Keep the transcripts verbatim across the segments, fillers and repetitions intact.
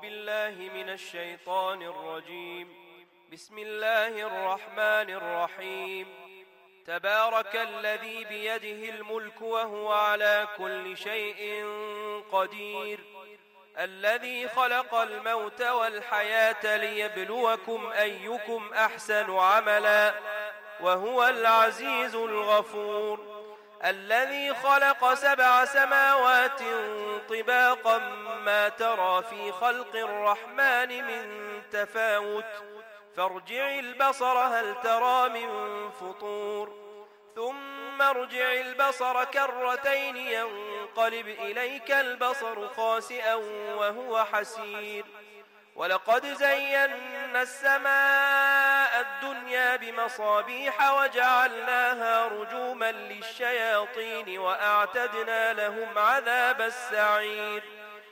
بالله من الشيطان الرجيم. بسم الله الرحمن الرحيم. تبارك الذي بيده الملك وهو على كل شيء قدير، الذي خلق الموت والحياة ليبلوكم أيكم أحسن عملا وهو العزيز الغفور. الذي خلق سبع سماوات طباقا ما ترى في خلق الرحمن من تفاوت فارجع البصر هل ترى من فطور ثم ارجع البصر كرتين ينقلب إليك البصر خاسئا وهو حسير. ولقد زينا السماء الدنيا بمصابيح وجعلناها رجوما للشياطين وأعتدنا لهم عذاب السعير.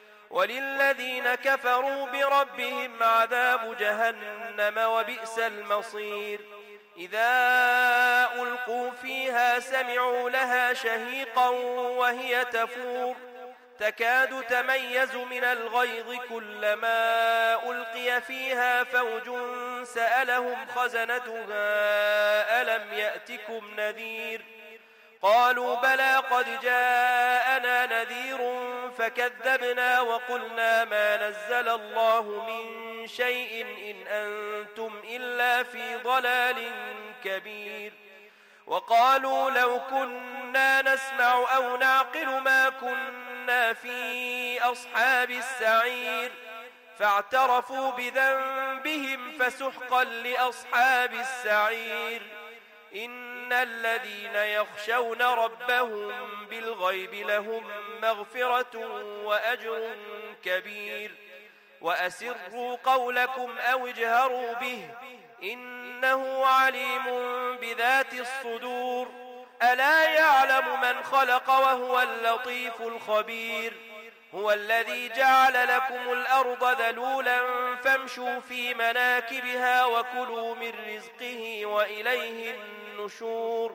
وللذين كفروا بربهم عذاب جهنم وبئس المصير. إذا ألقوا فيها سمعوا لها شهيقا وهي تفور تكاد تميز من الغيظ كلما ألقي فيها فوج سألهم خزنتها ألم يأتكم نذير قالوا بلى قد جاءنا نذير فكذبنا وقلنا ما نزل الله من شيء إن أنتم إلا في ضلال كبير. وقالوا لو كنا نسمع أو نعقل ما كنا في أصحاب السعير فاعترفوا بذنبهم فسحقا لأصحاب السعير. إن الذين يخشون ربهم بالغيب لهم مغفرة وأجر كبير. وأسروا قولكم أو اجهروا به إنه عليم بذات الصدور. ألا يعلم من خلق وهو اللطيف الخبير. هو الذي جعل لكم الأرض ذلولا فامشوا في مناكبها وكلوا من رزقه وإليه النشور.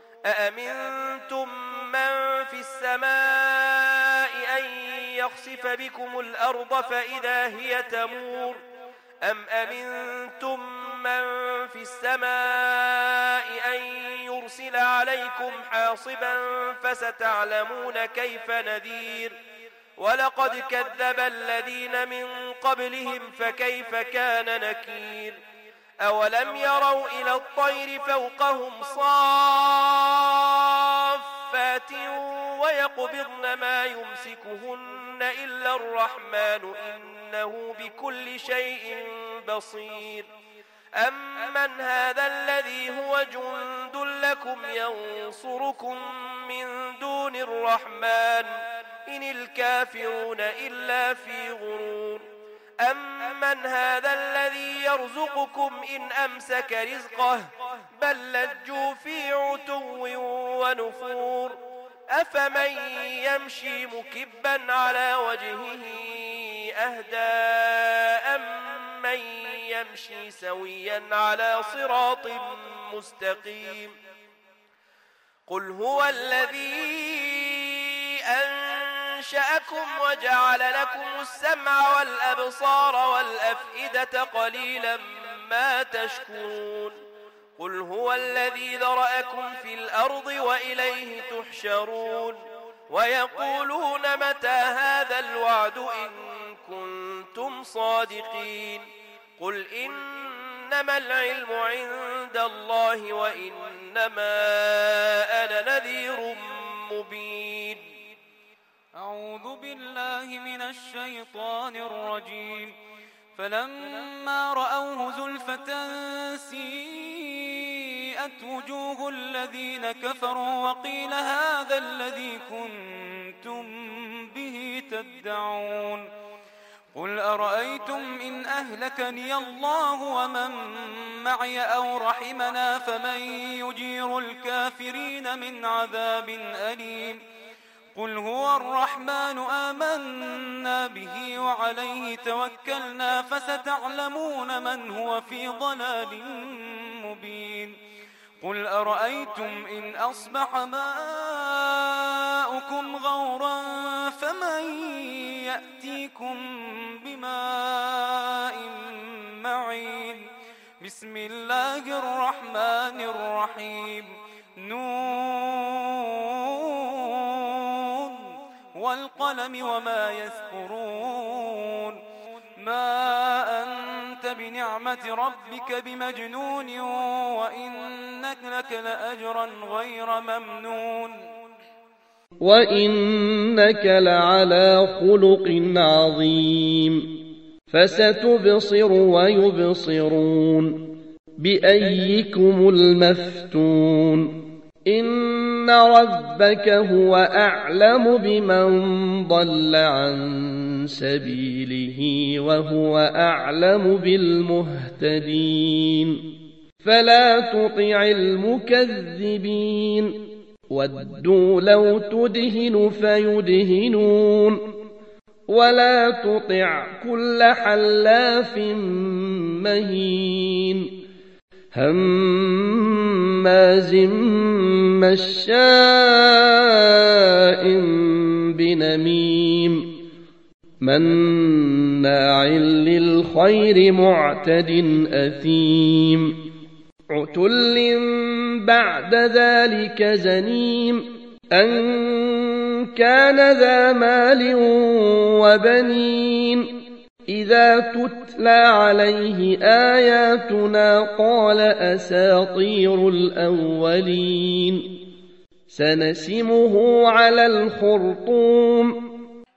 أأمنتم من في السماء أن يخسف بكم الأرض فإذا هي تمور أم أمنتم من في السماء أن يرسل عليكم حاصبا فستعلمون كيف نذير. ولقد كذب الذين من قبلهم فكيف كان نكير. أولم يروا إلى الطير فوقهم صافات ويقبضن ما يمسكهن إلا الرحمن إنه بكل شيء بصير. أمن هذا الذي هو جند لكم ينصركم من دون الرحمن إن الكافرون إلا في غرور. أمن هذا الذي يرزقكم إن أمسك رزقه بل لجوا في عتو ونفور. أفمن يمشي مكبا على وجهه أهدى أمن يمشي سويا على صراط مستقيم. قل هو الذي أنشأكم وجعل لكم السمع والأبصار والأفئدة قليلا ما تشكرون. قل هو الذي ذرأكم في الأرض وإليه تحشرون. ويقولون متى هذا الوعد إن كنتم صادقين. قل إنما العلم عند الله وإنما أنا نذير مبين. أعوذ بالله من الشيطان الرجيم. فلما رأوه زلفة سيئت وجوه الذين كفروا وقيل هذا الذي كنتم به تدعون. قل أرأيتم إن أهلكني الله ومن معي أو رحمنا فمن يجير الكافرين من عذاب أليم. قل هو الرحمن آمنا به وعليه توكلنا فستعلمون من هو في ضلال مبين. قل أرأيتم إن أصبح ماؤكم غورا فمن يأتيكم بماء بسم الله الرحمن الرحيم نون والقلم وما يسطرون ما أنت بنعمة ربك بمجنون وإنك لك لأجرا غير ممنون وإنك لعلى خلق عظيم فستبصر ويبصرون بأيكم المفتون إن ربك هو أعلم بمن ضل عن سبيله وهو أعلم بالمهتدين فلا تطع المكذبين ودوا لو تدهن فيدهنون ولا تطع كل حلاف مهين هماز مشاء بنميم مناع للخير معتد أثيم عتل بعد ذلك زنيم أن كان ذا مال وبنين إذا تتلى عليه آياتنا قال أساطير الأولين سنسمه على الخرطوم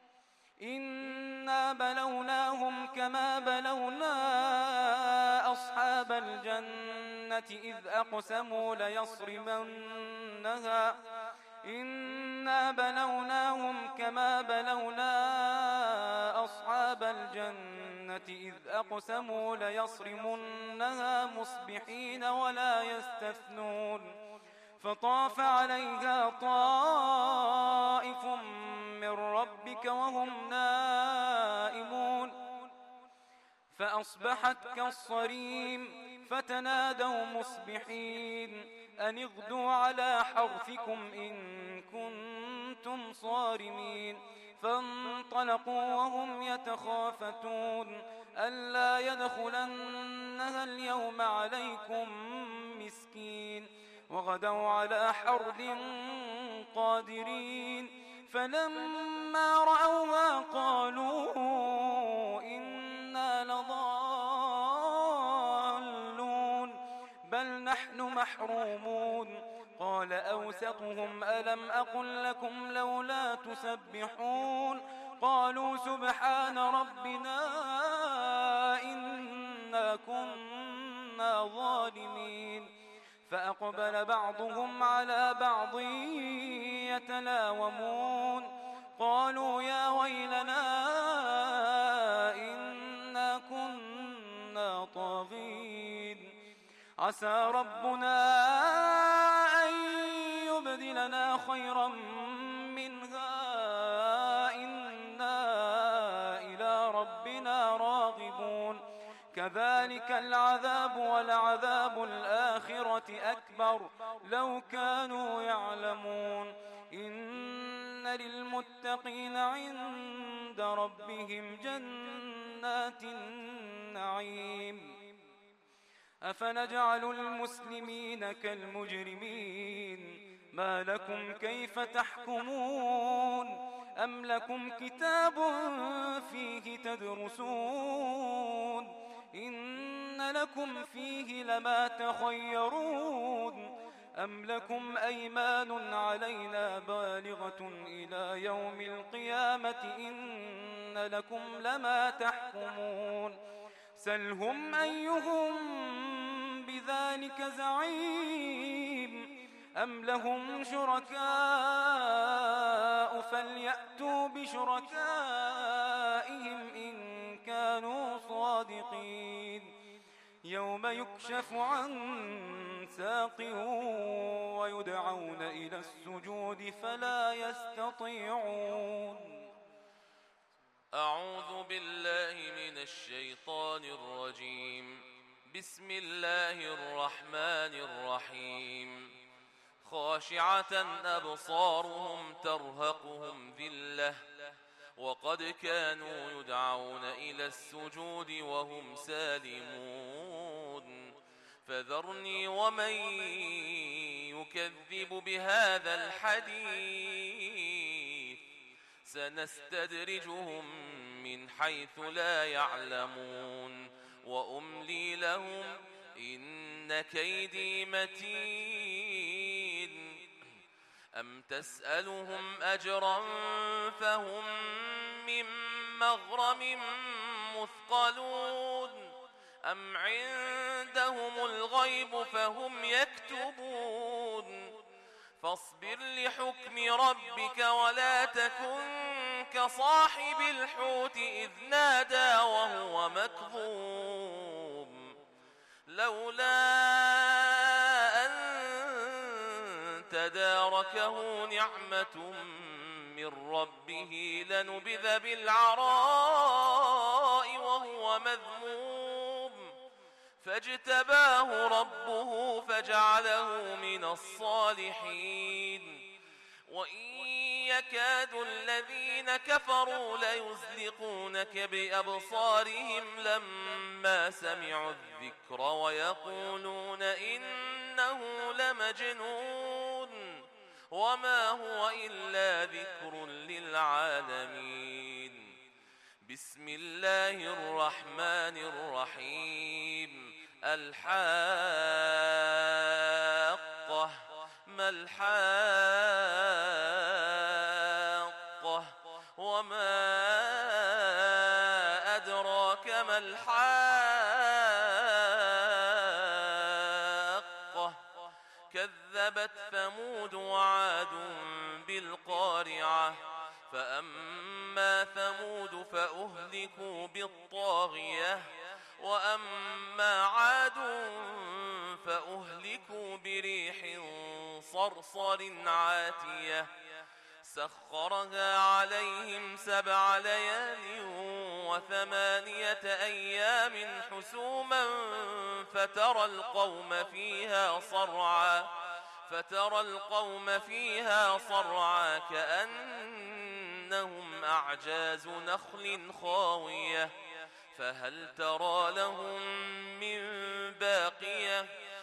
إنا بلوناهم كما بلونا أصحاب الجنة إذ أقسموا ليصرمنها إنا بلوناهم كما بلونا أصحاب الجنة إذ أقسموا ليصرمنها مصبحين ولا يستثنون فطاف عليها طائف من ربك وهم نائمون فأصبحت كالصريم فتنادوا مصبحين أن اغدوا على حرثكم إن كنتم صارمين فانطلقوا وهم يتخافتون ألا يدخلنها اليوم عليكم مسكين وغدوا على حرد قادرين فلما رأوها قالوا إنا لضالون بل نحن محرومون قال أوسطهم ألم أقل لكم لولا تسبحون قالوا سبحان ربنا إنا كنا ظالمين فأقبل بعضهم على بعض يتلاومون قالوا يا ويلنا إنا كنا طاغين عسى ربنا أن يبدلنا خيرا منها إنا إلى ربنا راغبون كذلك العذاب ولعذاب الآخرة أكبر لو كانوا يعلمون إن للمتقين عند ربهم جنات النعيم أفنجعل المسلمين كالمجرمين ما لكم كيف تحكمون أم لكم كتاب فيه تدرسون إن لكم فيه لما تخيرون أم لكم أيمان علينا بالغة إلى يوم القيامة إن لكم لما تحكمون سلهم أيهم بذلك زعيم أم لهم شركاء فليأتوا بشركائهم إن كانوا صادقين يوم يكشف عن ساق ويدعون إلى السجود فلا يستطيعون أعوذ بالله من الشيطان الرجيم بسم الله الرحمن الرحيم خاشعة أبصارهم ترهقهم ذلة وقد كانوا يدعون إلى السجود وهم سالمون فذرني ومن يكذب بهذا الحديث سنستدرجهم من حيث لا يعلمون وأملي لهم إن كيدي متين أم تسألهم أجرا فهم من مغرم مثقلون أم عندهم الغيب فهم يكتبون فاصبر لحكم ربك ولا تكن كصاحب الحوت إذ نادى وهو مكظوم لولا أن تداركه نعمة من ربه لنبذ بالعراء وهو مذموم فاجتباه ربه فجعله من الصالحين وإن يكاد الذين كفروا ليزلقونك بأبصارهم لما سمعوا الذكر ويقولون إنه لمجنون وما هو إلا ذكر للعالمين بسم الله الرحمن الرحيم الحاقة ما الحاقة وما أدراك ما الحاقة كذبت ثمود وعاد بالقارعة فأما ثمود فأهلكوا بالطاغية وأما عاد فأهلكوا بريح صرصر عاتية سخرها عليهم سبع ليال وثمانية أيام حسوما فترى القوم فيها صرعا فترى القوم فيها صرعا كأنهم أعجاز نخل خاوية فهل ترى لهم من باقية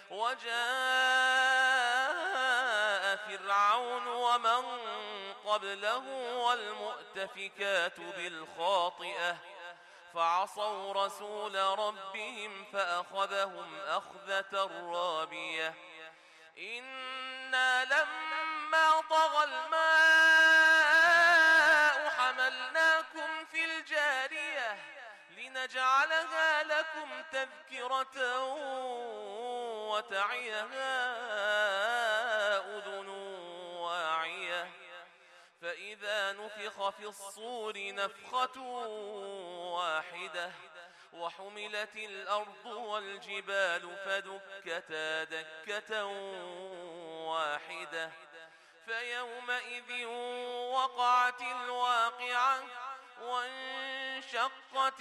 وجاء فرعون ومن قبله والمؤتفكات بالخاطئة فعصوا رسول ربهم فأخذهم أخذة رابية إنا لما طغى الماء حملناكم في الجارية لنجعلها لكم تذكرة وتعيها أذن واعية فإذا نفخ في الصور نفخة واحدة وحملت الأرض والجبال فدكتا دكة واحدة فيومئذ وقعت الواقعة وانشقت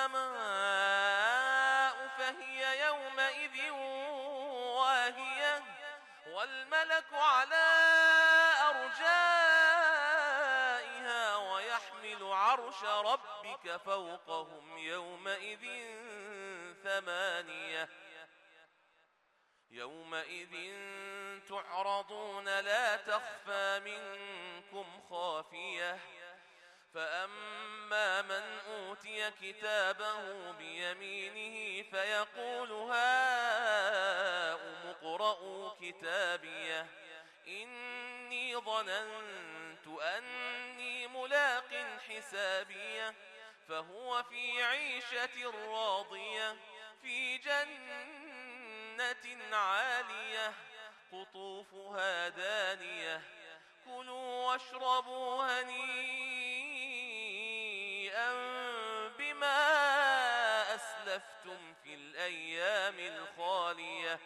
السماء فهي يومئذ واهية والملك على أرجائها ويحمل عرش ربك فوقهم يومئذ ثمانية يومئذ تعرضون لا تخفى منكم خافية فأما من أوتي كتابه بيمينه فيقول هاؤم اقرءوا كتابيه إني ظننت أني ملاق حسابيه فهو في عيشة راضية في جنة عالية قطوفها دانية كلوا واشربوا هنيئا بما أسلفتم في الأيام الخالية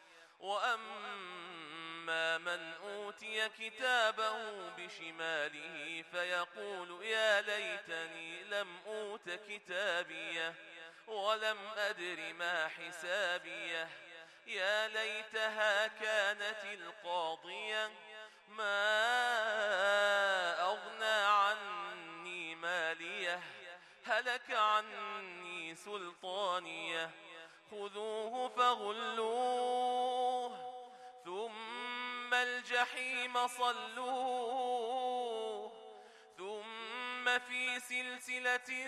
وأما من أوتي كتابه بشماله فيقول يا ليتني لم أوت كتابيه ولم أدر ما حسابيه يا ليتها كانت القاضية ما أغنى عني ماليه هلك عني سلطانيه خذوه فغلوه ثم الجحيم صلوه ثم في سلسلة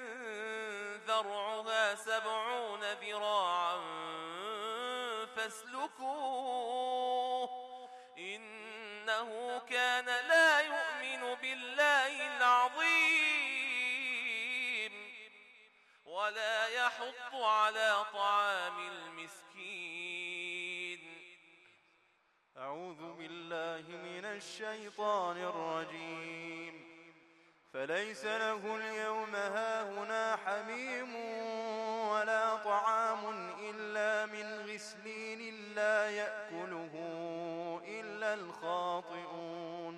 ذرعها سبعون ذراعا فاسلكوه إنه كان لا يؤمن بالله العظيم ولا يحض على طعام المسكين. أعوذ بالله من الشيطان الرجيم. فليس له اليوم هاهنا حميم ولا طعام إلا من غسلين لا يأكله إلا الخاطئون.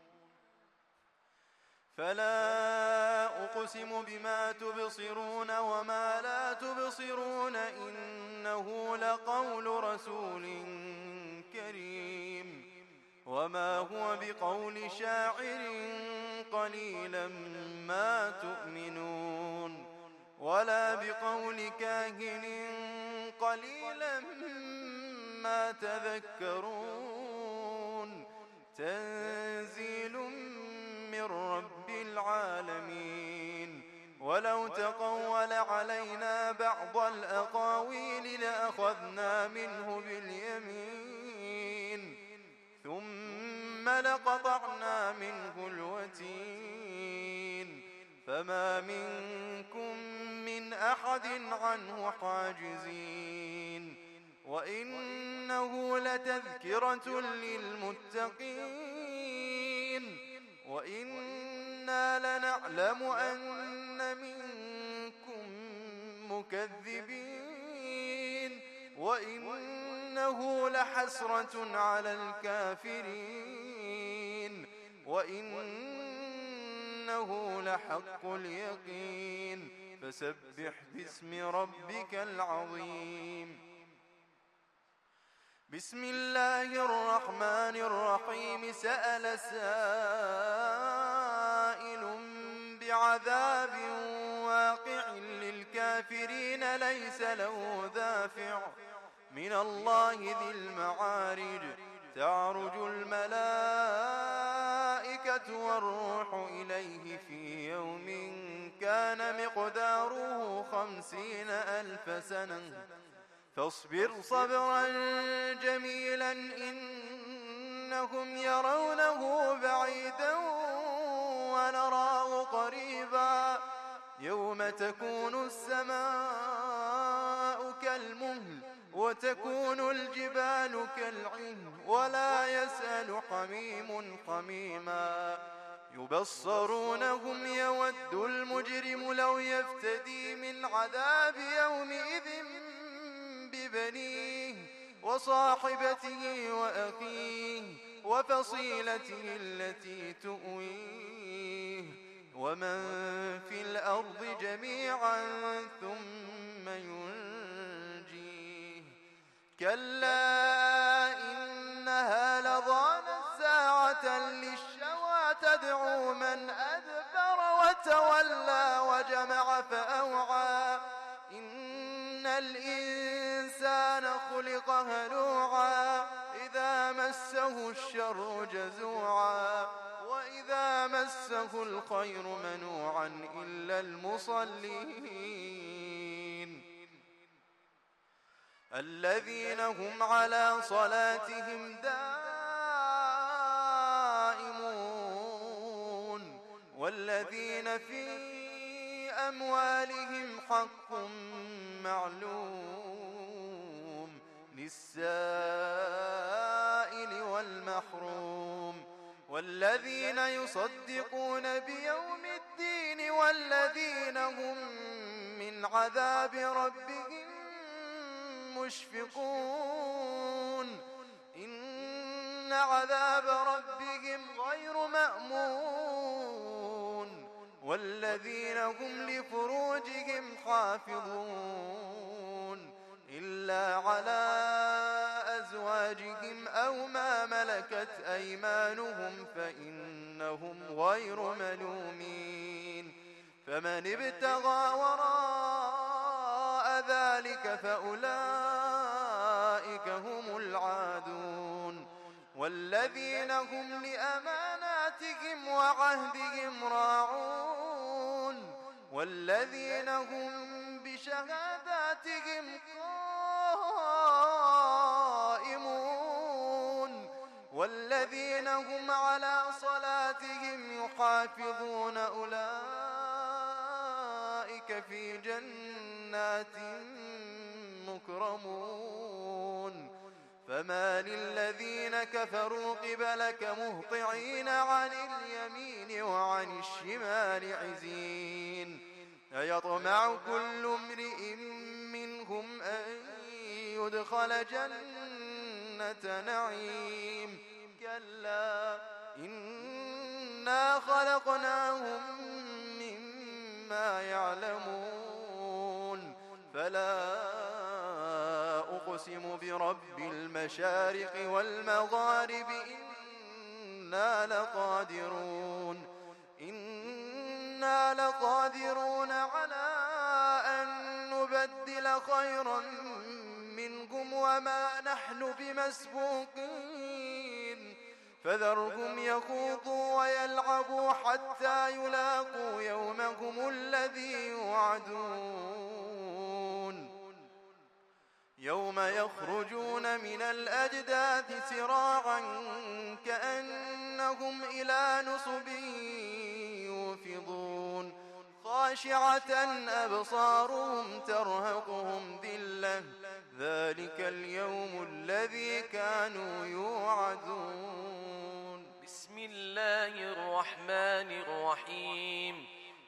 فلا أقسم بما تبصرون وما لا تبصرون إنه لقول رسول كريم وما هو بقول شاعر قليلا ما تؤمنون ولا بقول كاهن قليلا ما تذكرون. تنزيل من رب العالمين. ولو تقول علينا بعض الأقاويل لأخذنا منه باليمين ثم لقطعنا منه الوتين فما منكم من أحد عنه حاجزين. وإنه لتذكرة للمتقين وإنا لنعلم أن منكم مكذبين وإنه لحسرة على الكافرين وإنه لحق اليقين. فسبح باسم ربك العظيم. بسم الله الرحمن الرحيم. سأل سائل بعذاب واقع للكافرين ليس له دافع من الله ذي المعارج. تعرج الملائكة والروح إليه في يوم كان مقداره خمسين ألف سنة فاصبر صبرا جميلا إنهم يرونه بعيدا ونراه قريبا. يوم تكون السماء كالمهل وتكون الجبال كالعهن ولا يسأل حميم حميما. يبصرونهم يود المجرم لو يفتدي من عذاب يومئذ ببنيه وصاحبته وأخيه وفصيلته التي تؤويه ومن في الأرض جميعا ثم ينجيه. كلا إنها لظى نزاعة للشوى تدعو من أدبر وتولى وجمع فأوعى. إن الإنسان خلق هلوعا إذا مسه الشر جزوعا وإذا مسه الخير منوعا إلا المصلين الذين هم على صلاتهم دائمون والذين في أموالهم حق معلوم للسائل والمحروم والذين يصدقون بيوم الدين والذين هم من عذاب ربهم مشفقون. إن عذاب ربهم غير مأمون والذين هم لفروجهم حافظون إلا على أزواجهم أو ما ملكت أيمانهم فإنهم غير ملومين. فمن ابتغى وراء ذلك فأولئك هم العادون والذين هم لأماناتهم وعهدهم راعون والذين هم بشهاداتهم قائمون والذين هم على صلاتهم يحافظون أولئك في جنات مكرمون فما للذين كفروا قبلك مهطعين عن اليمين وعن الشمال عزين أيطمع كل امرئ منهم أن يدخل جنة نعيم كلا إنا خلقناهم مما يعلمون فلا أقسم برب المشارق والمغارب إنا لقادرون إنا لقادرون على أن نبدل خيرا منهم وما نحن بمسبوقين فذرهم يخوضوا ويلعبوا حتى يلاقوا يومهم الذي يوعدون يوم يخرجون من الأجداث سراعا كأنهم إلى نصب يوفضون خاشعة أبصارهم ترهقهم ذلة ذلك اليوم الذي كانوا يوعدون. بسم الله الرحمن الرحيم.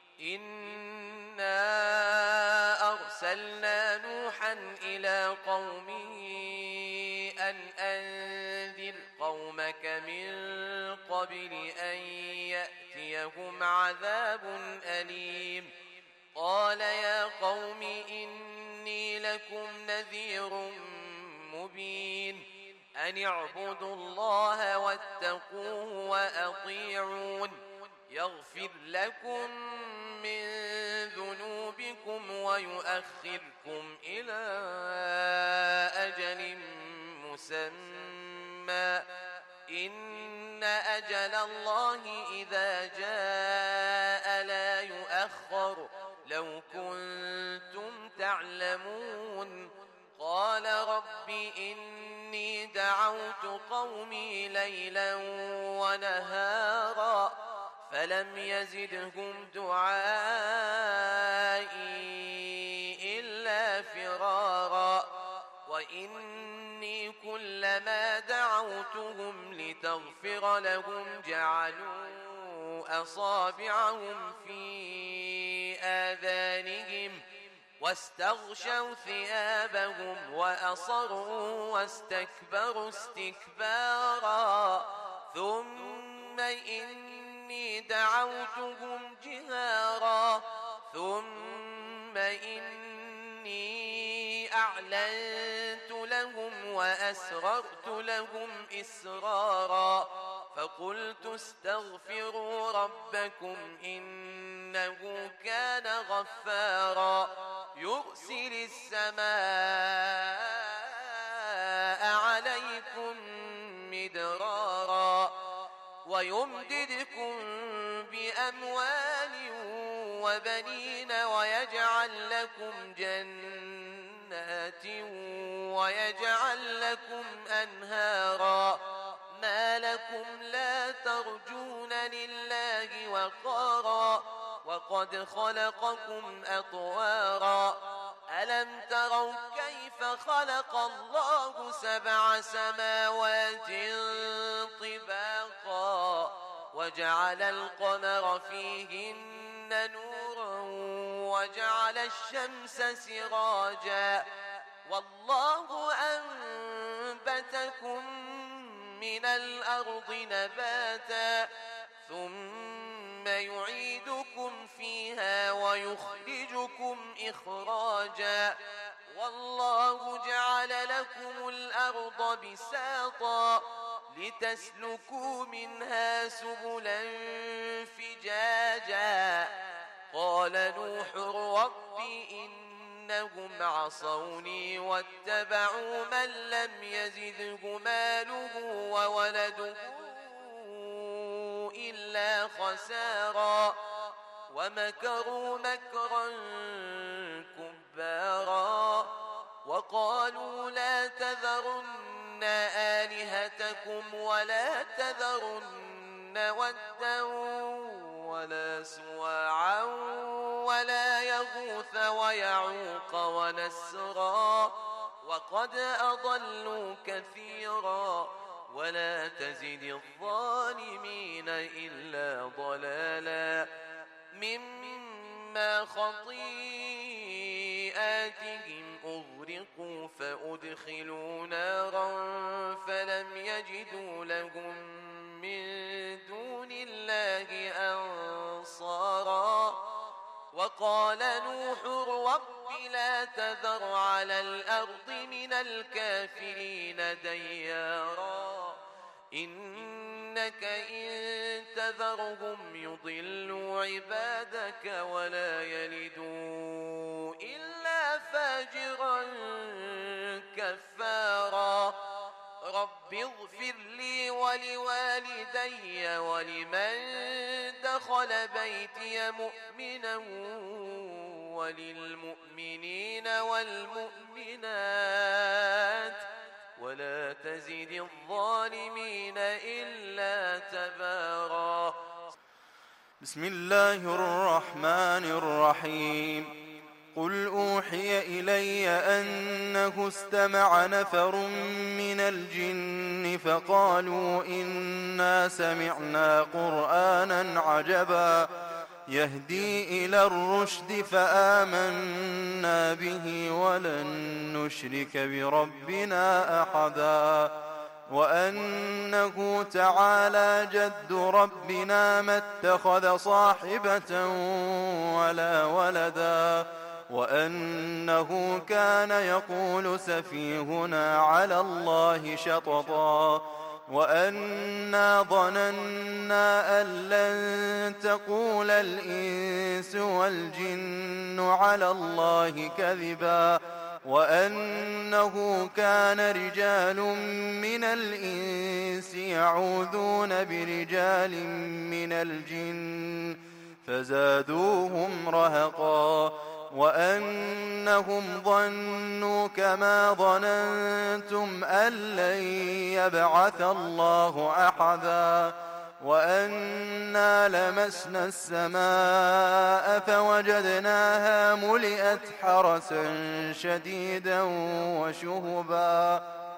إنا أرسلنا نوحا إلى قومه أن أنذر قومك من قبل أن يأتيهم عذاب أليم. قال يا قوم إني لكم نذير مبين أن اعبدوا الله واتقوه وأطيعون يغفر لكم من ذنوبكم ويؤخركم إلى أجل مسمى إن أجل الله إذا جاء لا يؤخر لو كنتم تعلمون. قال رب إني دعوت قومي ليلا ونهارا فلم يزدهم دعائي إلا فرارا وإني كلما دعوتهم لتغفر لهم جعلوا أصابعهم في آذانهم واستغشوا ثيابهم وأصروا واستكبروا استكبارا ثم إني دعوتهم جهارا ثم إني أعلنت لهم وأسررت لهم إسرارا فقلت استغفروا ربكم إنه كان غفارا يرسل السماء عليكم مدرارا ويمددكم بأموال وبنين ويجعل لكم جنات ويجعل لكم أنهارا ما لكم لا ترجون لله وقارا وقد خلقكم أطوارا ألم تروا كيف خلق الله سبع سماوات طباقا وجعل القمر فيهن نورا وجعل الشمس سراجا والله أنبتكم من الأرض نباتا ثم يعيدكم فيها ويخرجكم إخراجا والله جعل لكم الأرض بساطا لتسلكوا منها سبلا فجاجا قال نوح رب إن إنهم عصوني واتبعوا من لم يزده ماله وولده إلا خسارا ومكروا مكرا كبارا وقالوا لا تذرن آلهتكم ولا تذرن ودا ولا سواعا ولا يغوث ويعوق ونسرا وقد أضلوا كثيرا ولا تزد الظالمين إلا ضلالا مما خطيئاتهم أغرقوا فأدخلوا نارا فلم يجدوا لهم من دون الله أنصارا وقال نوح رب لا تذر على الأرض من الكافرين ديارا إنك إن تذرهم يضلوا عبادك ولا يلدوا إلا فاجرا كفارا رب اغفر لي ولوالدي ولمن دخل بيتي مؤمنا وللمؤمنين والمؤمنات ولا تزد الظالمين إلا تبارا. بسم الله الرحمن الرحيم. قل أوحي إلي أنه استمع نفر من الجن فقالوا إنا سمعنا قرآنا عجبا يهدي إلى الرشد فآمنا به ولن نشرك بربنا أحدا وأنه تعالى جد ربنا ما اتخذ صاحبة ولا ولدا وأنه كان يقول سفيهنا على الله شططا وأنا ظننا أن لن تقول الإنس والجن على الله كذبا وأنه كان رجال من الإنس يعوذون برجال من الجن فزادوهم رهقا وأنهم ظنوا كما ظننتم أن لن يبعث الله أحدا وأنا لمسنا السماء فوجدناها ملئت حرسا شديدا وشهبا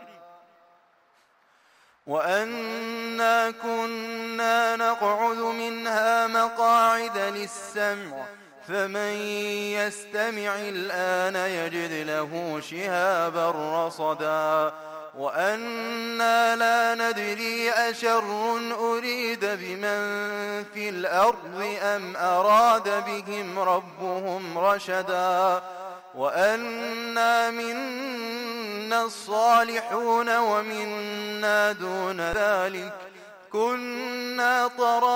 وأنا كنا نقعد منها مقاعد للسمع فمن يستمع الآن يجد له شهابا رصدا وأنا لا ندري أشر أريد بمن في الأرض أم أراد بهم ربهم رشدا وأنا منا الصالحون ومنا دون ذلك كنا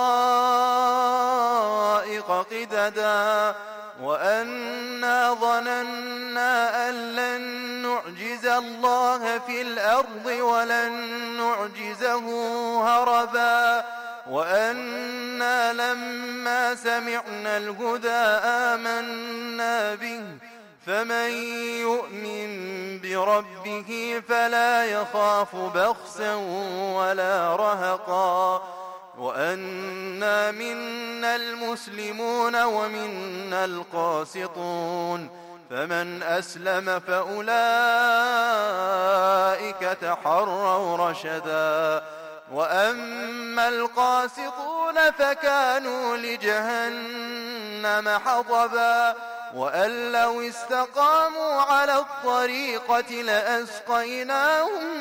طرائق قددا وأنا ظننا أن لن نعجز الله في الأرض ولن نعجزه هربا وأنا لما سمعنا الهدى آمنا به فمن يؤمن بربه فلا يخاف بخسا ولا رهقا وأنا منا المسلمون ومنا القاسطون فمن أسلم فأولئك تحروا رشدا وأما القاسطون فكانوا لجهنم حطبا وأن لو استقاموا على الطريقة لأسقيناهم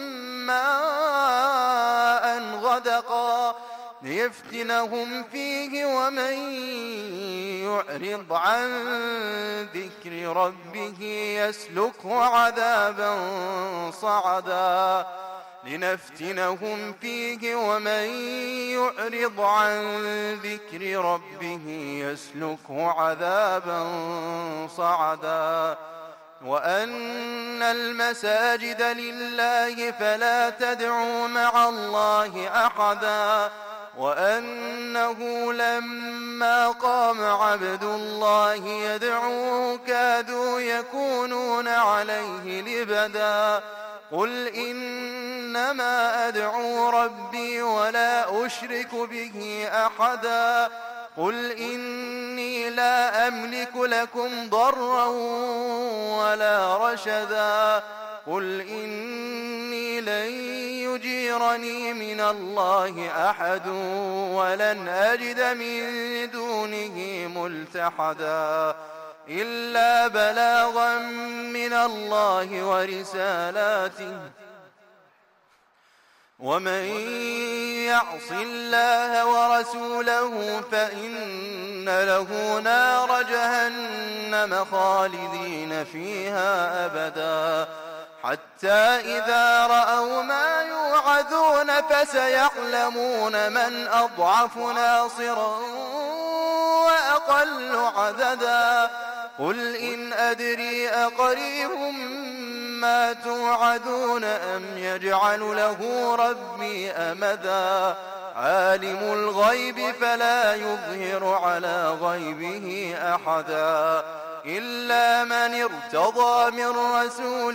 ماء غدقا ليفتنهم فيه ومن يعرض عن ذكر ربه يسلكه عذابا صعدا لنفتنهم فيه ومن يعرض عن ذكر ربه يسلكه عذابا صعدا وأن المساجد لله فلا تدعوا مع الله أحدا وأنه لما قام عبد الله يدعوه كادوا يكونون عليه لبدا قل إنما أدعو ربي ولا أشرك به أحدا قل إني لا أملك لكم ضرا ولا رشدا قل إني لن يجيرني من الله أحد ولن أجد من دونه ملتحدا إلا بلاغا من الله ورسالاته ومن يعص الله ورسوله فإن له نار جهنم خالدين فيها أبدا حتى إذا رأوا ما يوعدون فسيعلمون من أضعف ناصرا وأقل عددا قل إن أدري أقريب ما توعدون أم يجعل له ربي أمدا عالم الغيب فلا يظهر على غيبه أحدا إلا من ارتضى من رسول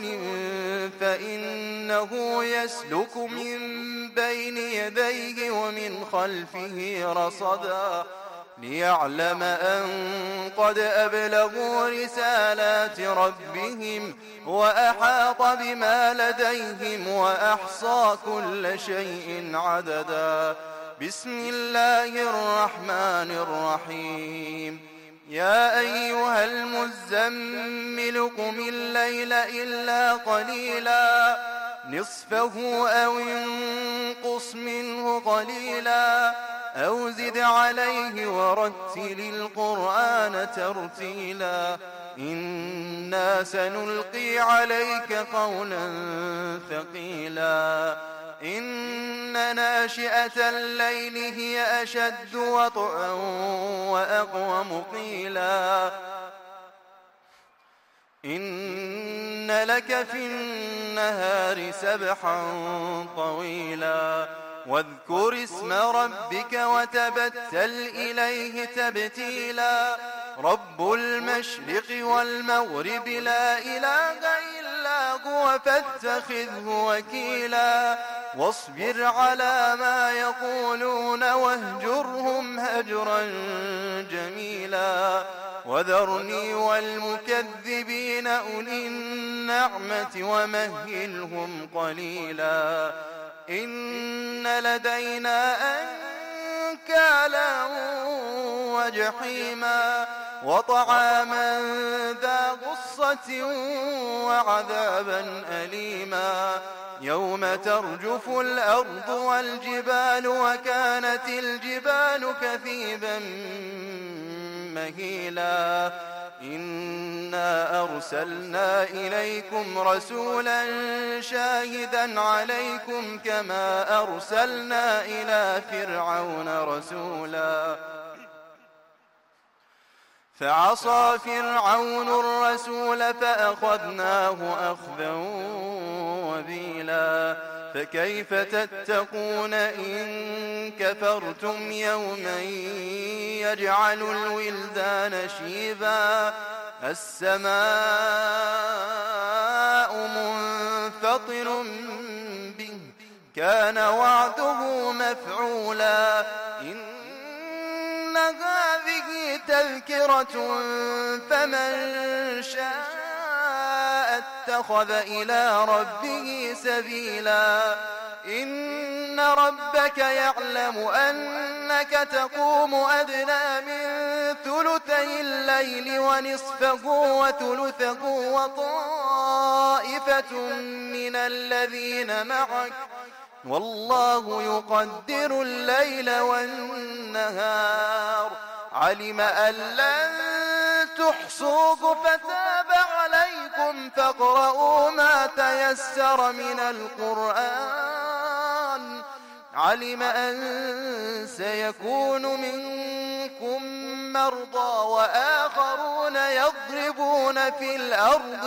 فإنه يسلك من بين يديه ومن خلفه رصدا ليعلم أن قد أبلغوا رسالات ربهم وأحاط بما لديهم وأحصى كل شيء عددا بسم الله الرحمن الرحيم يا أيها المزمل قم الليل إلا قليلا نصفه أو انقص منه قليلا أو زد عليه ورتل القرآن ترتيلا إنا سنلقي عليك قولا ثقيلا إن ناشئة الليل هي أشد وطئا وأقوم قيلا إن لك في النهار سبحا طويلا واذكر اسم ربك وتبتل إليه تبتيلا رب المشرق والمغرب لا إله إلا هو فاتخذه وكيلا واصبر على ما يقولون واهجرهم هجرا جميلا وذرني والمكذبين أولي النعمة ومهلهم قليلا إن لدينا أنكالا وجحيما وطعاما ذا غصة وعذابا أليما يوم ترجف الأرض والجبال وكانت الجبال كثيبا مهيلا إنا أرسلنا إليكم رسولا شاهدا عليكم كما أرسلنا إلى فرعون رسولا فعصى فرعون الرسول فأخذناه أخذا وبيلا فكيف تتقون إن كفرتم يوما يجعل الولدان شيبا السماء منفطر به كان وعده مفعولا إن هذه تذكرة فمن شاء اتخذ إلى ربه سبيلا إن ربك يعلم أنك تقوم أدنى من ثلثي الليل ونصفه وثلثه وطائفة من الذين معك والله يقدر الليل والنهار علم أن لن تحصوه فتاب عليكم فاقرؤوا ما تيسر من القرآن علم أن سيكون منكم مرضى وآخرون يضربون في الأرض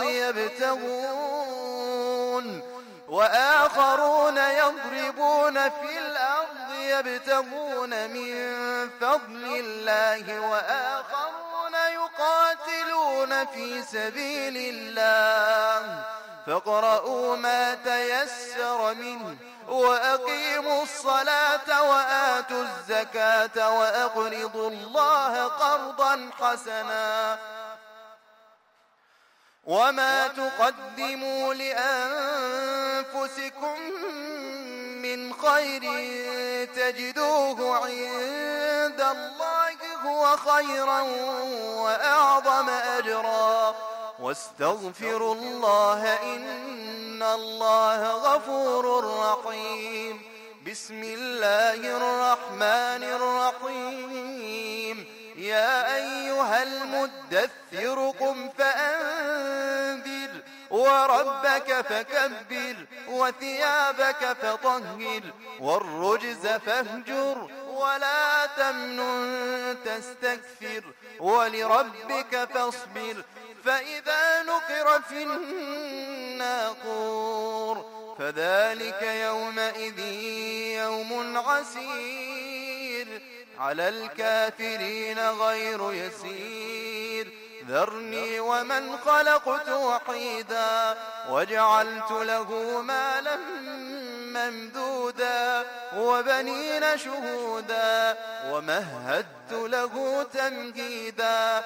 يبتغون وآخرون يضربون في الأرض يبتغون من فضل الله وآخرون يقاتلون في سبيل الله فاقرؤوا ما تيسر منه وأقيموا الصلاة وآتوا الزكاة وأقرضوا الله قرضا حسنا وما تقدموا لأنفسكم من خير تجدوه عند الله هو خيرا وأعظم أجرا واستغفروا الله إن الله غفور رحيم. بسم الله الرحمن الرحيم. يا أيها المدثر قم فأنذر وربك فكبر وثيابك فطهر والرجز فاهجر ولا تمنن تستكثر ولربك فاصبر فإذا نقر في الناقور فذلك يومئذ يوم عسير على الكافرين غير يسير. ذرني ومن خلقت وحيدا وجعلت له مالا ممدودا وبنين شهودا ومهدت له تمهيدا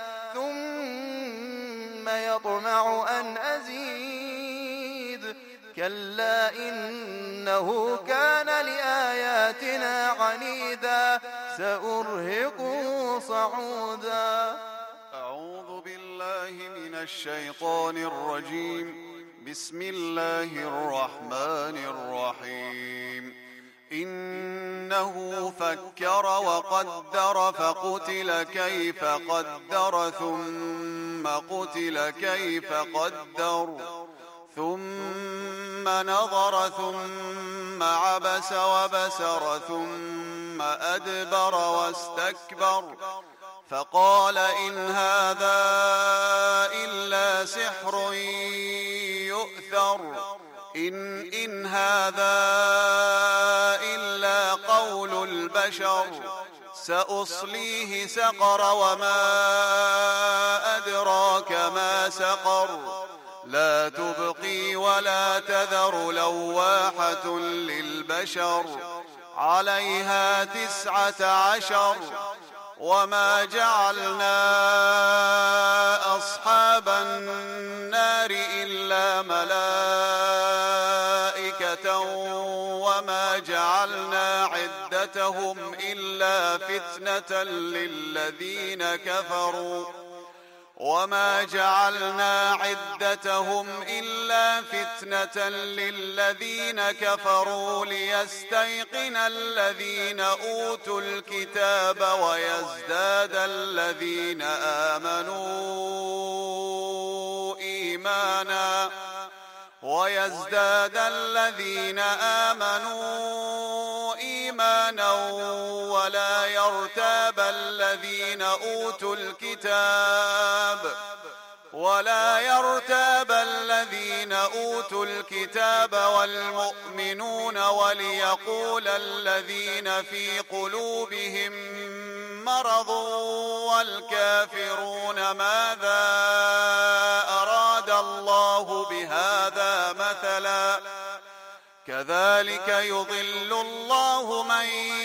ثم يطمع أن أزيد كلا إنه كان لآياتنا عنيدا سأرهقه صعودا. أعوذ بالله من الشيطان الرجيم. بسم الله الرحمن الرحيم. إنه فكر وقدر فقتل كيف قدر ثم قتل كيف قدر ثم نظر ثم عبس وبسر ثم أدبر واستكبر فقال إن هذا إلا سحر يؤثر إن, إن هذا إلا قول البشر سأصليه سقر وما أدراك ما سقر لا تبقي ولا تذر لواحة للبشر عليها تسعة عشر وما جعلنا أصحاب النار إلا ملائكة وما جعلنا عدتهم إلا فتنة للذين كفروا وما جعلنا عدتهم إلا فتنة للذين كفروا ليستيقن الذين أوتوا الكتاب ويزداد الذين آمنوا إيمانا ويزداد الذين آمنوا إيمانا ولا يرتاب الذين أوتوا الكتاب ولا يرتاب الذين أوتوا الكتاب والمؤمنون وليقول الذين في قلوبهم مرض والكافرون ماذا أراد الله بهذا مثلا كذلك يضل الله من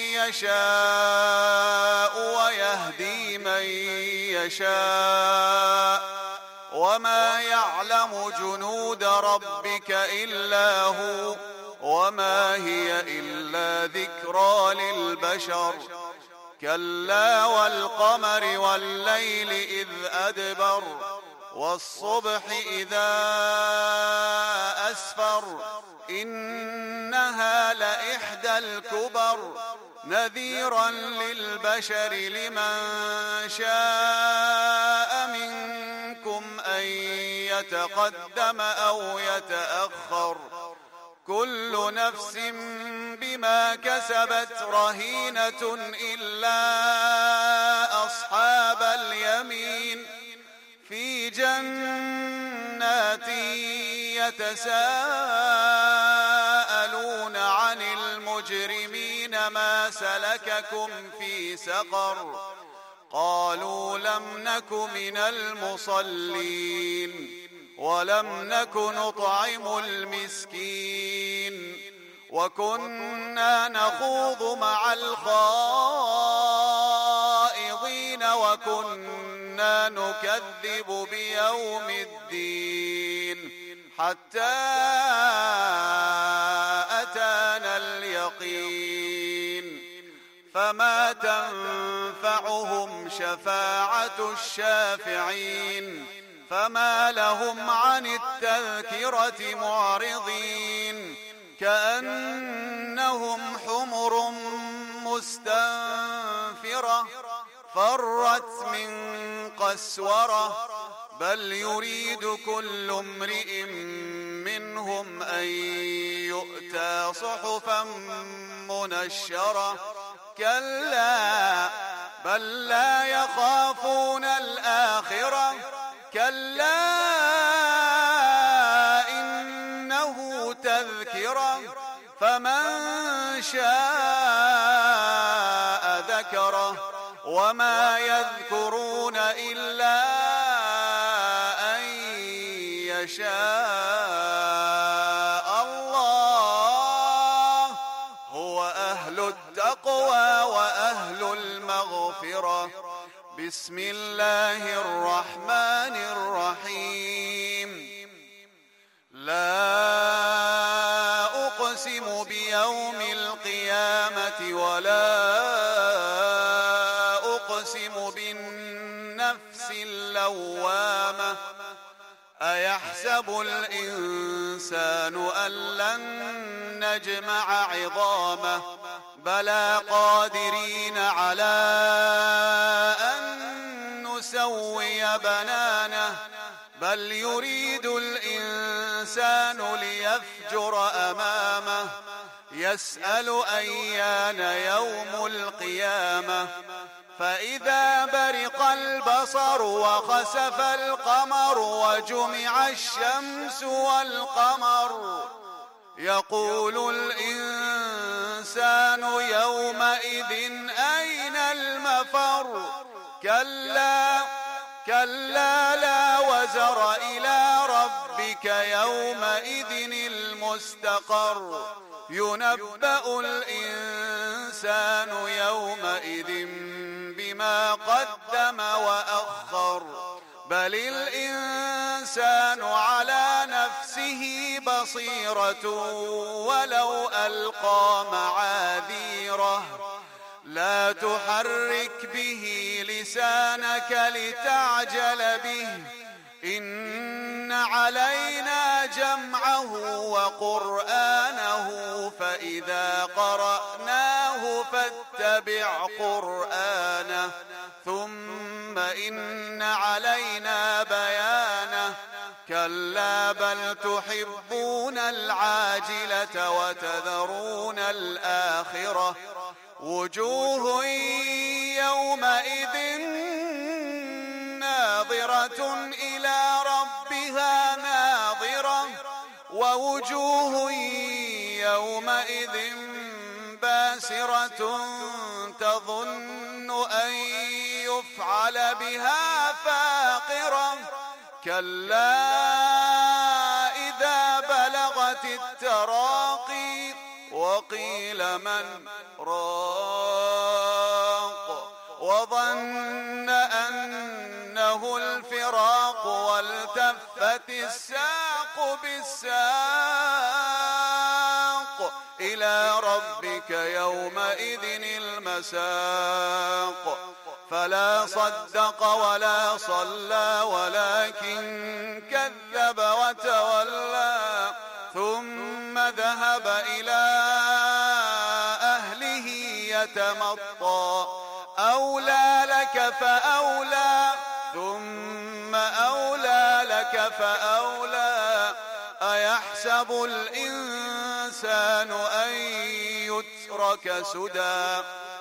يشاء ويهدي من يشاء وما يعلم جنود ربك إلا هو وما هي إلا ذكرى للبشر كلا والقمر والليل إذ أدبر والصبح إذا أسفر إنها لإحدى الكبر نذيرا للبشر لمن شاء منكم أن يتقدم أو يتأخر كل نفس بما كسبت رهينة إلا أصحاب اليمين في جنات يتساءلون عن المجرمين ما سلككم في سقر قالوا لم نك من المصلين ولم نك نطعم المسكين وكنا نخوض مع الخائضين وكنا نكذب بيوم الدين حتى أتانا اليقين فما تنفعهم شفاعة الشافعين فما لهم عن التذكرة معرضين كأنهم حمر مستنفرة فرت من قسورة بل يريد كل امرئ منهم أن يؤتى صحفا منشرة كلا بل لا يخافون الآخرة كلا إنه تذكرة فمن شاء ذكره وما يذكرون إلا أن يشاء الله هو أهل التقوى وأهل المغفرة. بسم الله الرحمن الرحيم. لا أقسم بيوم القيامة ولا أقسم بالنفس اللوامة أيحسب الإنسان أن لن نجمع عظامه بلى قادرين على أن نسوي بنانه بل يريد الإنسان ليفجر أمامه يسأل أيان يوم القيامة فإذا برق البصر وخسف القمر وجمع الشمس والقمر يقول الإنسان يومئذ أين المفر كلا كلا لا وزر إلى ربك يومئذ المستقر ينبأ الإنسان يومئذ بما قدم وأخر بل الإنسان على نفسه بصيرة ولو ألقى معاذيره لا تحرك به لسانك لتعجل به إن علينا جمعه وقرآنه فإذا قرأناه فاتبع قرآنه ثم إن علينا بيانه كلا بل تحبون العاجلة وتذرون الآخرة وجوه يومئذ ناظرة إلى ربها ناظرة ووجوه يومئذ باسرة تظن أن يفعل بها فاقرة كلا إذا بلغت التراقي وقيل من راق وظن أنه الفراق والتفت الساق بالساق إلى ربك يومئذ المساق فلا صدق ولا صلى ولكن كذب وتولى ثم ذهب إلى أهله يتمطى أولى لك فأولى ثم أولى لك فأولى أيحسب الإنسان الإنسان أن يترك سدى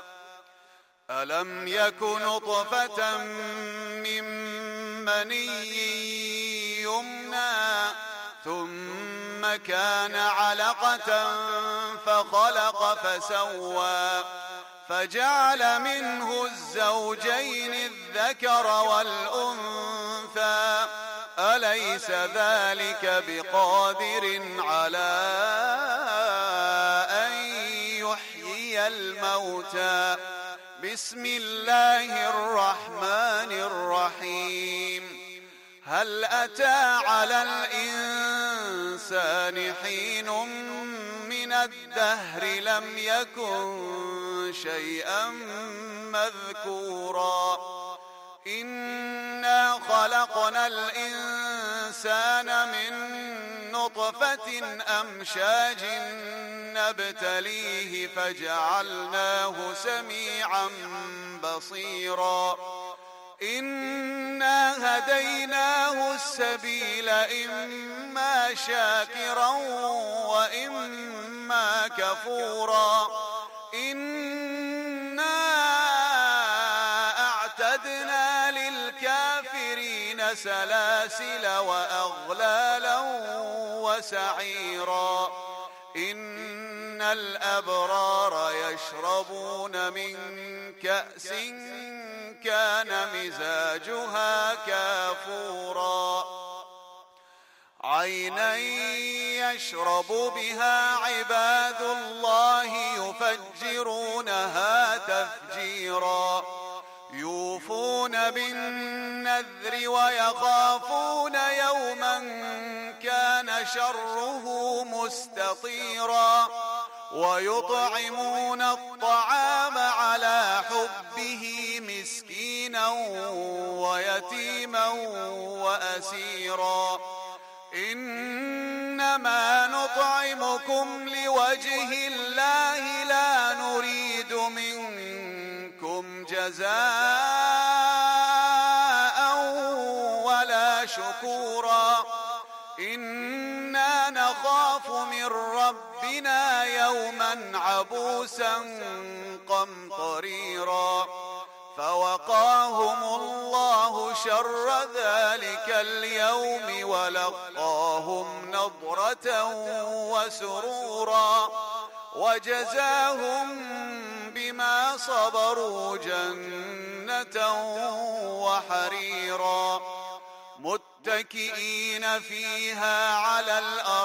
ألم يك نطفة من مني يمنى ثم كان علقة فخلق فسوى فجعل منه الزوجين الذكر والأنثى أليس ذلك بقادر على أن يحيي الموتى بسم الله الرحمن الرحيم هل أتى على الإنسان حين من الدهر لم يكن شيئا مذكورا إنا خلقنا الإنسان من نطفة أمشاج نبتليه فجعلناه سميعا بصيرا إنا هديناه السبيل إما شاكرا وإما كفورا إنا أعتدنا للكافرين سلاسل وأغلالا وسعيرا إن الأبرار يشربون من كأس كان مزاجها كافورا عينا يشرب بها عباد الله يفجرونها تفجيرا يوفون بالنذر ويخافون يوما كان شره مستطيرا ويطعمون الطعام على حبه مسكينا ويتيما وأسيرا إنما نطعمكم لوجه الله لا نريد منكم جزاء ولا شكورا إنا نخاف من ربنا يوما عبوسا قمطريرا فوقاهم الله شر ذلك اليوم ولقاهم نضرة وسرورا وجزاهم بما صبروا جنة وحريرا متكئين فيها على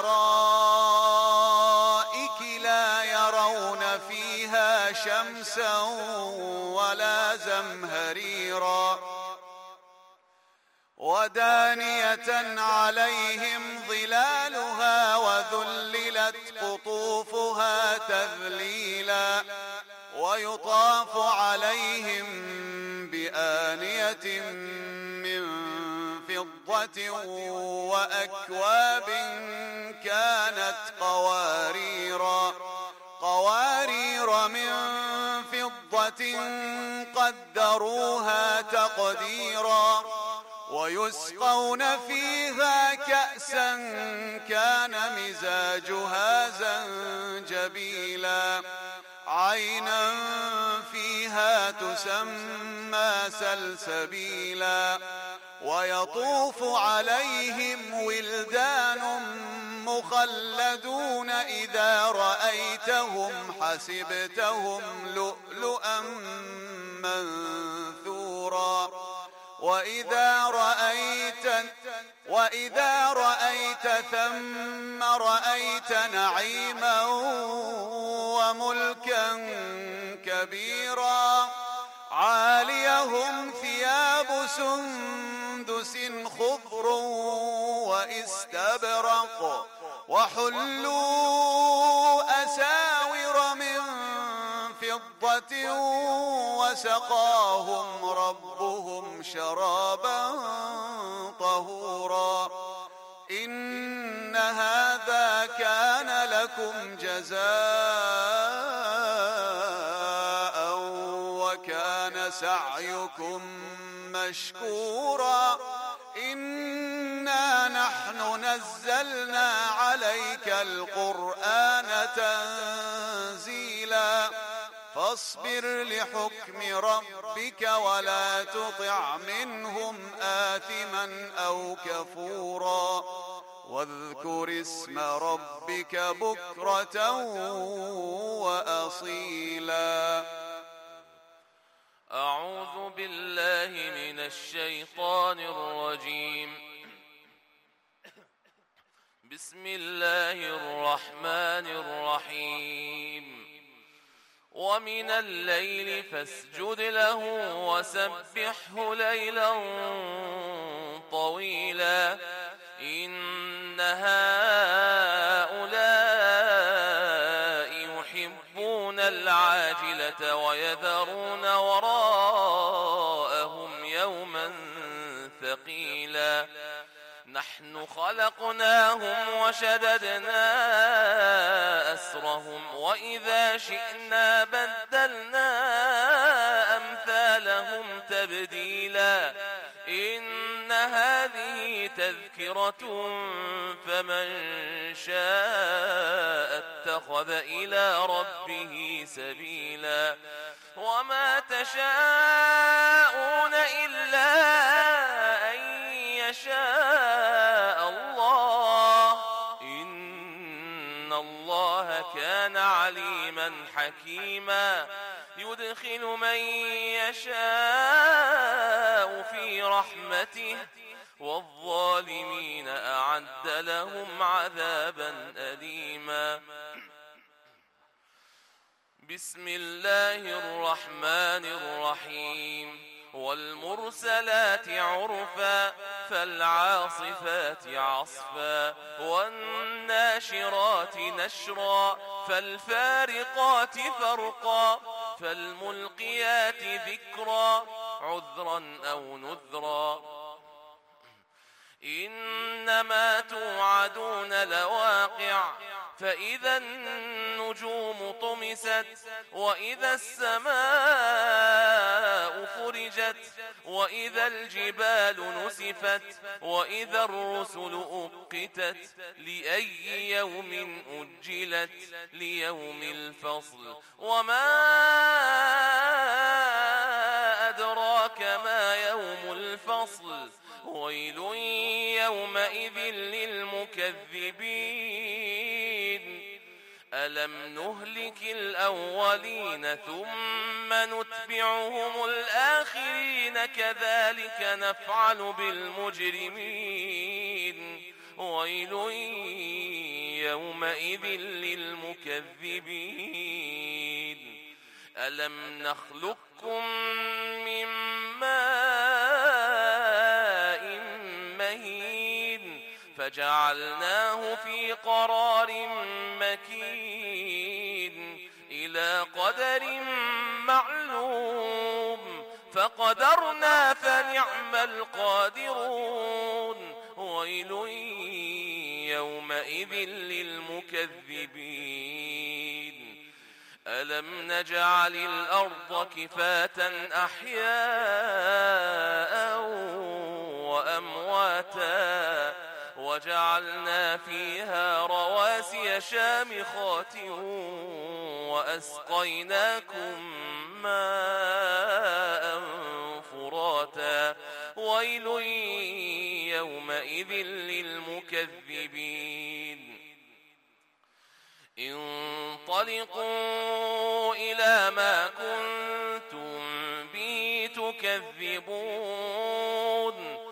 الأرائك لا يرون فيها شمسا ولا زمهريرا ودانية عليهم ظلالها وذللت قطوفها تذليلا ويطاف عليهم بآنية من فضة وأكواب كانت قواريرا قوارير من فضة قدروها تقديرا ويسقون فيها كأسا كان مزاجها زنجبيلا عينا فيها تسمى سلسبيلا ويطوف عليهم ولدان مخلدون إذا رأيتهم حسبتهم لؤلؤا منثورا وإذا رأيت وإذا رأيت ثم رأيت نعيما وملكا كبيرا عاليهم ثياب سندس خضر واستبرق وحلوا أساور من فضة وسقاهم ربهم شرابا طهورا إن هذا كان لكم جزاء وكان سعيكم مشكورا إنا نحن نحن نزلنا عليك القرآن تنزيلا فاصبر لحكم ربك ولا تطع منهم آثما أو كفورا واذكر اسم ربك بكرة وأصيلا. أعوذ بالله من الشيطان الرجيم. بسم الله الرحمن الرحيم. ومن الليل فاسجد له وسبحه ليلا طويلا إن هؤلاء يحبون العاجلة ويذرون وراءهم يوما ثقيلا نحن خلقناهم وشددنا أسرهم وإذا شئنا بدلنا أمثالهم تبديلا إن هذه تذكرة فمن شاء اتخذ إلى ربه سبيلا وما تشاءون إلا أن يشاء الله إن الله كان عليما حكيما يدخل من يشاء في رحمته والظالمين أعد لهم عذابا أليما. بسم الله الرحمن الرحيم. والمرسلات عرفا فالعاصفات عصفا والناشرات نشرا فالفارقات فرقا فالملقيات ذكرا عذرا أو نذرا إنما توعدون لواقع فإذا النجوم طمست وإذا السماء فرجت وإذا الجبال نسفت وإذا الرسل أقتت لأي يوم أجلت ليوم الفصل وما أدراك ما يوم الفصل ويل يومئذ للمكذبين ألم نهلك الأولين ثم نتبعهم الآخرين كذلك نفعل بالمجرمين ويل يومئذ للمكذبين ألم نخلقكم من ماء مهين فجعلناه في قرار مكين إلى قدر معلوم فقدرنا فنعم القادرون ويل يومئذ للمكذبين ألم نجعل الأرض كفاة أحياء وأمواتا وجعلنا فيها رواسي شامخات وأسقيناكم ماء فراتا ويل يومئذ للمكذبين انطلقوا إلى ما كنتم به تكذبون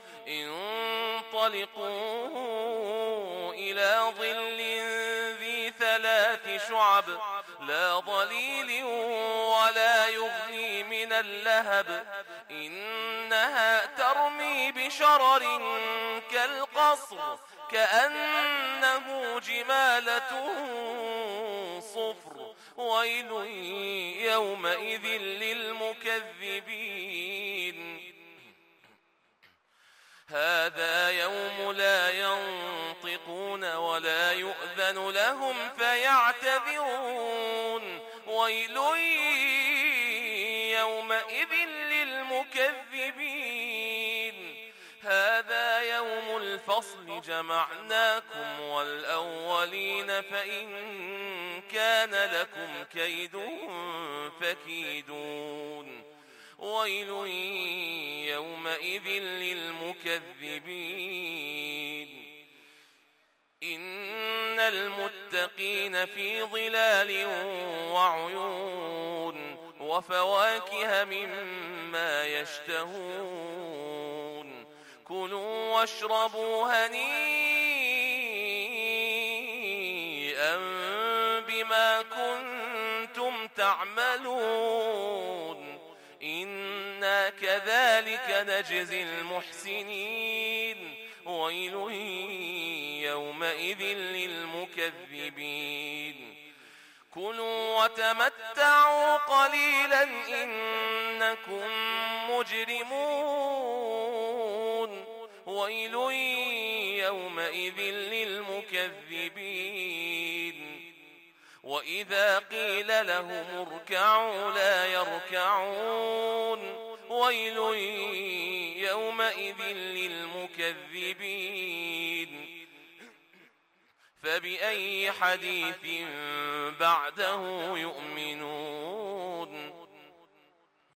انطلقوا إلى ظل ذي ثلاث شعب لا ظليل ولا يغني من اللهب إنها ترمي بشرر كالقصر كأنه جمالة صفر ويل يومئذ للمكذبين هذا يوم لا ينطقون ولا يؤذن لهم فيعتذرون ويل يومئذ للمكذبين هذا يوم الفصل جمعناكم والأولين فإن كان لكم كيد فكيدون ويل يومئذ للمكذبين إن المتقين في ظلال وعيون وفواكه مما يشتهون كلوا واشربوا هنيئا بما كنتم تعملون إنا كذلك نجزي المحسنين ويل يومئذ للمكذبين كلوا وتمتعوا قليلا إنكم مجرمون ويل يومئذ للمكذبين وإذا قيل لهم اركعوا لا يركعون ويل يومئذ للمكذبين فبأي حديث بعده يؤمنون